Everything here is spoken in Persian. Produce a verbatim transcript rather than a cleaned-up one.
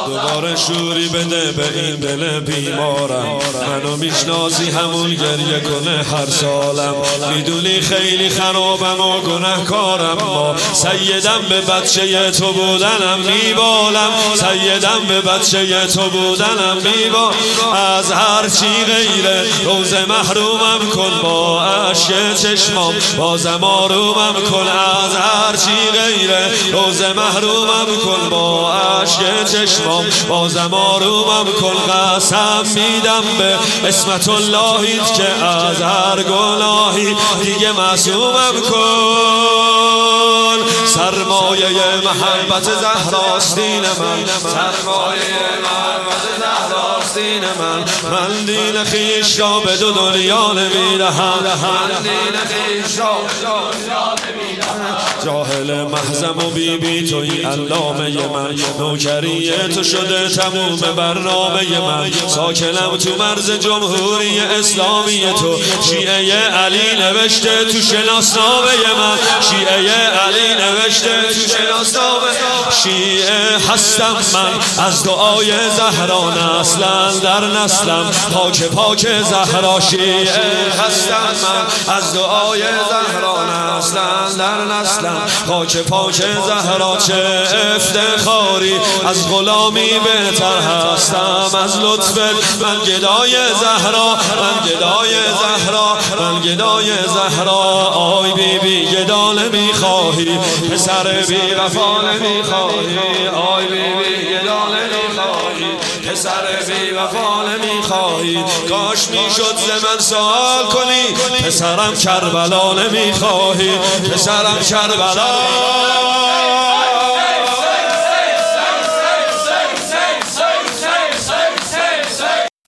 دوباره شوری بده به این دل بیمارم. منو میشناسی همون گریه کنه هر سالم. میدونی خیلی خرابم و گناهکارم، ما سیدم به بچه تو بودنم میبالم. سیدم به بچه تو بودنم میبالم. از هر چی غیره روزه محرومم کن، با اشک چشمام بازم آرومم کن. از هر چی غیره روزه محرومم کن، با اشک چشمام بازم آرومم کن. قسم میدم به اسمت اللهیت که از هر گناهی دیگه معصومم کن. سرمایه محبت زهراست دین من، سرمایه محبت زهراست دین من. من دین خویش را به دو دنیا نمیدهم، من دین خویش را به دو دنیا نمیدهم. جاهل محضم و بی بی توی علامه من، نوکری تو شده تموم برنامه من. ساکنم تو مرز جمهوری اسلامی تو، شیعه علی نوشته تو شناسنامه من. شیعه علی نوشته تو شناسنامه. شیعه هستم من از دعای زهرا، نسلم در نسلم پاک پاک زهرا. شیعه هستم من از دعای زهرا، نسلم در نسلم پاک پاک زهرا. چه افتخاری از غلامی بهتر هستم از لطف من گدای زهرا، من گدای زهرا، من گدای زهرا. آی بی بی گدا نمیخواهی، پسر بی وفا نمیخواهی. آی بی بی گدا نمیخواهی، پسر بی وفا نمیخواهی. کاش میشد ز من سوال کنی، پسرم کربلا نمیخواهی، پسرم کربلا.